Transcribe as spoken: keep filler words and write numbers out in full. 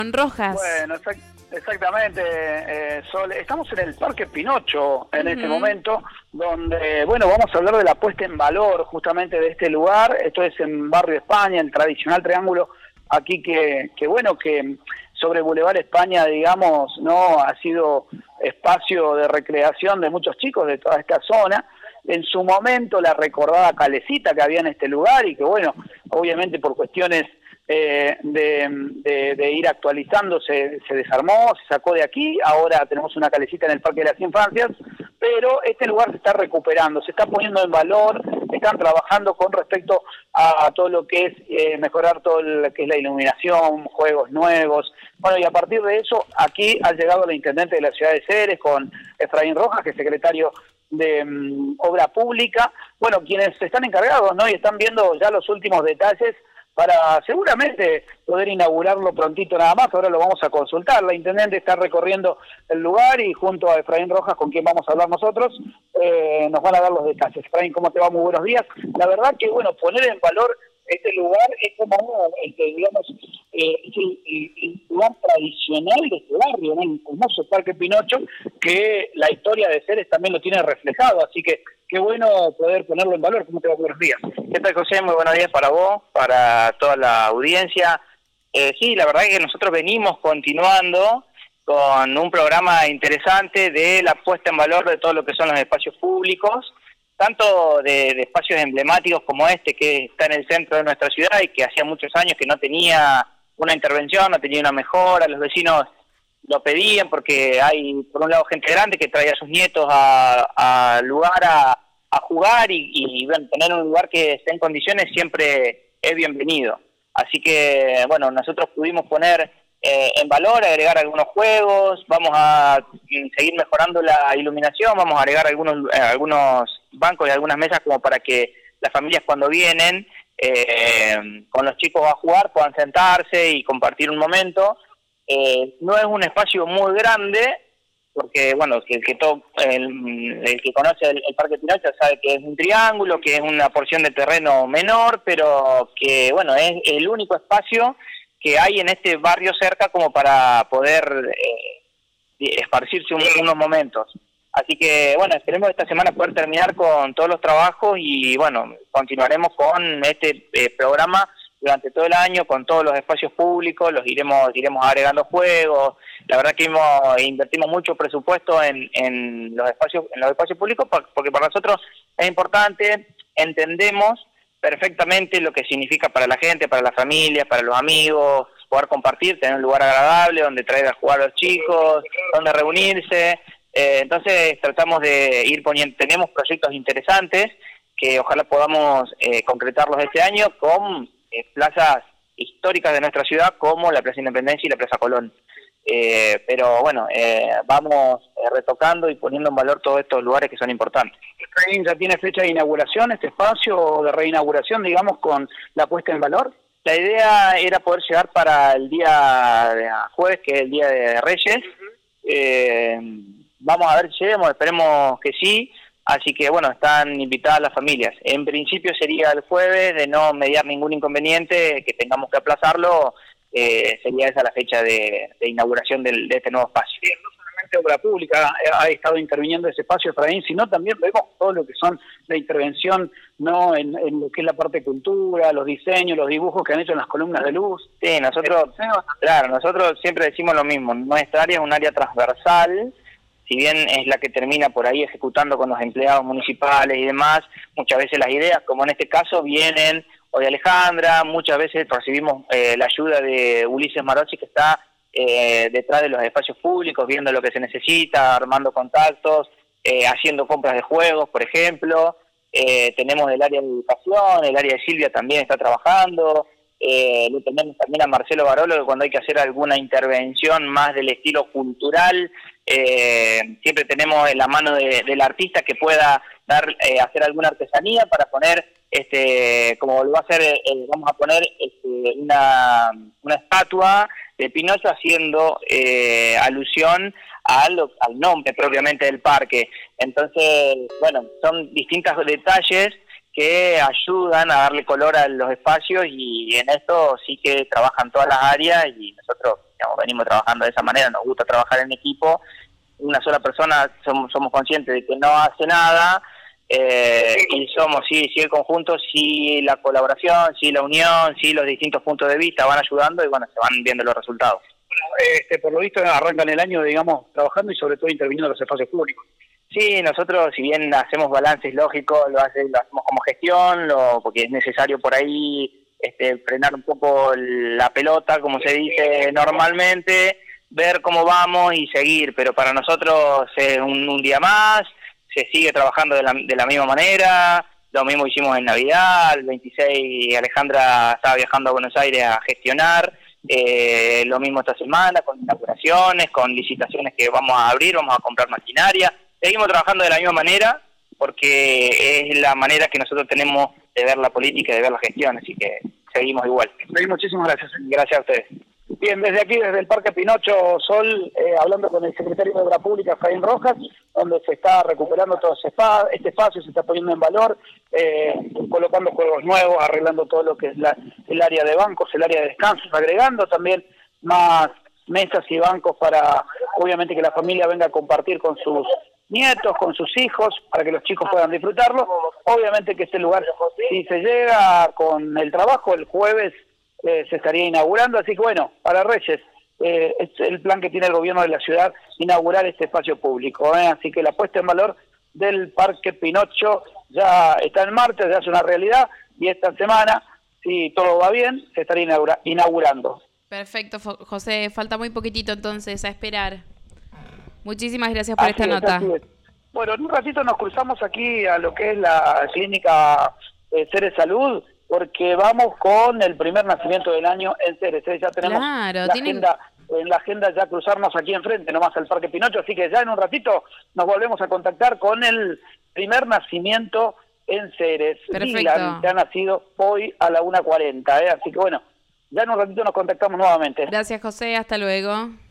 Rojas. Bueno, exact exactamente, eh, Sol. Estamos en el Parque Pinocho en uh-huh. este momento, donde, bueno, vamos a hablar de la puesta en valor justamente de este lugar. Esto es en Barrio España, el tradicional triángulo aquí que, que bueno, que sobre Boulevard España, digamos, no ha sido espacio de recreación de muchos chicos de toda esta zona. En su momento la recordada calecita que había en este lugar y que, bueno, obviamente por cuestiones eh, de, de, de ir actualizando se, se desarmó, se sacó de aquí. Ahora tenemos una calecita en el Parque de las Infancias, pero este lugar se está recuperando, se está poniendo en valor, están trabajando con respecto a, a todo lo que es eh, mejorar todo lo que es la iluminación, juegos nuevos. Bueno, y a partir de eso, aquí ha llegado la intendente de la ciudad de Ceres con Efraín Rojas, que es secretario de um, Obra Pública, bueno, quienes están encargados, ¿no? Y están viendo ya los últimos detalles para seguramente poder inaugurarlo prontito nada más. Ahora lo vamos a consultar. La intendente está recorriendo el lugar y junto a Efraín Rojas, con quien vamos a hablar nosotros, eh, nos van a dar los detalles. Efraín, ¿cómo te va? Muy buenos días. La verdad que, bueno, poner en valor este lugar es como, este, digamos, eh, es el, el, el lugar tradicional de este barrio, ¿no? El famoso Parque Pinocho, que la historia de Ceres también lo tiene reflejado, así que qué bueno poder ponerlo en valor. ¿Cómo te va? Buenos días. ¿Qué tal, José? Muy buenos días para vos, para toda la audiencia. Eh, sí, la verdad es que nosotros venimos continuando con un programa interesante de la puesta en valor de todo lo que son los espacios públicos, tanto de, de espacios emblemáticos como este, que está en el centro de nuestra ciudad y que hacía muchos años que no tenía una intervención, no tenía una mejora. Los vecinos lo pedían porque hay, por un lado, gente grande que traía a sus nietos al lugar a, a jugar y, y bueno, tener un lugar que esté en condiciones siempre es bienvenido. Así que, bueno, nosotros pudimos poner eh, en valor, agregar algunos juegos, vamos a seguir mejorando la iluminación, vamos a agregar algunos, eh, algunos bancos y algunas mesas como para que las familias cuando vienen eh, con los chicos a jugar puedan sentarse y compartir un momento. Eh, no es un espacio muy grande, porque bueno, el que, todo, el, el que conoce el, el Parque Pinocho sabe que es un triángulo, que es una porción de terreno menor, pero que bueno, es el único espacio que hay en este barrio cerca como para poder eh, esparcirse un, unos momentos. Así que bueno, esperemos esta semana poder terminar con todos los trabajos y bueno, continuaremos con este eh, programa durante todo el año, con todos los espacios públicos, los iremos iremos agregando juegos. La verdad que hemos, invertimos mucho presupuesto en, en los espacios en los espacios públicos porque para nosotros es importante, entendemos perfectamente lo que significa para la gente, para la familia, para los amigos, poder compartir, tener un lugar agradable donde traer a jugar a los chicos, donde reunirse. Eh, entonces tratamos de ir poniendo, tenemos proyectos interesantes que ojalá podamos eh, concretarlos este año con eh, plazas históricas de nuestra ciudad como la Plaza Independencia y la Plaza Colón. Eh, pero bueno, eh, vamos eh, retocando y poniendo en valor todos estos lugares que son importantes. ¿Ya tiene fecha de inauguración este espacio, de reinauguración, digamos, con la puesta en valor? La idea era poder llegar para el día de jueves, que es el Día de Reyes. Uh-huh. eh, vamos a ver si lleguemos, esperemos que sí. Así que bueno, están invitadas las familias. En principio sería el jueves, de no mediar ningún inconveniente, que tengamos que aplazarlo, eh, sería esa la fecha de, de inauguración del, de este nuevo espacio. Bien, no solamente Obra Pública ha estado interviniendo ese espacio, Efraín, sino también vemos todo lo que son la intervención, no en, en lo que es la parte de cultura, los diseños, los dibujos que han hecho en las columnas de luz. Sí, nosotros, claro, nosotros siempre decimos lo mismo, nuestra área es un área transversal. Si bien es la que termina por ahí ejecutando con los empleados municipales y demás, muchas veces las ideas, como en este caso, vienen o de Alejandra, muchas veces recibimos eh, la ayuda de Ulises Marozzi, que está eh, detrás de los espacios públicos, viendo lo que se necesita, armando contactos, eh, haciendo compras de juegos, por ejemplo. Eh, tenemos el área de educación, el área de Silvia también está trabajando. Eh, lo tenemos también a Marcelo Barolo, que cuando hay que hacer alguna intervención más del estilo cultural, eh, siempre tenemos en la mano de, del artista que pueda dar eh, hacer alguna artesanía para poner, este como lo va a hacer, eh, vamos a poner este, una, una estatua de Pinocho haciendo eh, alusión a lo, al nombre propiamente del parque. Entonces, bueno, son distintos detalles que ayudan a darle color a los espacios y en esto sí que trabajan todas las áreas y nosotros digamos, venimos trabajando de esa manera, nos gusta trabajar en equipo. Una sola persona somos, somos conscientes de que no hace nada, eh, y somos, sí, sí el conjunto, sí la colaboración, sí la unión, sí los distintos puntos de vista van ayudando y bueno, se van viendo los resultados. Bueno, este, por lo visto arrancan el año, digamos, trabajando y sobre todo interviniendo en los espacios públicos. Sí, nosotros si bien hacemos balances lógicos, lo, hace, lo hacemos como gestión, lo, porque es necesario por ahí este, frenar un poco la pelota, como se dice normalmente, ver cómo vamos y seguir, pero para nosotros es un, un día más, se sigue trabajando de la, de la misma manera, lo mismo hicimos en Navidad, el veintiséis Alejandra estaba viajando a Buenos Aires a gestionar, eh, lo mismo esta semana, con inauguraciones, con licitaciones que vamos a abrir, vamos a comprar maquinaria. Seguimos trabajando de la misma manera porque es la manera que nosotros tenemos de ver la política y de ver la gestión, así que seguimos igual. Muchísimas gracias. Gracias a ustedes. Bien, desde aquí, desde el Parque Pinocho Sol, eh, hablando con el secretario de Obra Pública, Efraín Rojas, donde se está recuperando todo ese spa, este espacio, se está poniendo en valor, eh, colocando juegos nuevos, arreglando todo lo que es la, el área de bancos, el área de descansos, agregando también más mesas y bancos para, obviamente, que la familia venga a compartir con sus nietos, con sus hijos, para que los chicos puedan disfrutarlo. Obviamente que este lugar, si se llega con el trabajo, el jueves eh, se estaría inaugurando, así que bueno, para Reyes, eh, es el plan que tiene el gobierno de la ciudad, inaugurar este espacio público, ¿eh? Así que la puesta en valor del Parque Pinocho ya está en marcha, ya es una realidad, y esta semana, si todo va bien, se estaría inaugura inaugurando. Perfecto, José, falta muy poquitito entonces a esperar. Muchísimas gracias por así esta es, nota. Bueno, en un ratito nos cruzamos aquí a lo que es la clínica eh, Ceres Salud, porque vamos con el primer nacimiento del año en Ceres. ¿eh? Ya tenemos claro, la tienen... agenda, en la agenda ya cruzarnos aquí enfrente, nomás al Parque Pinocho, así que ya en un ratito nos volvemos a contactar con el primer nacimiento en Ceres. Perfecto. Dylan, que ha nacido hoy a la una cuarenta, ¿eh? Así que bueno, ya en un ratito nos contactamos nuevamente. Gracias, José, hasta luego.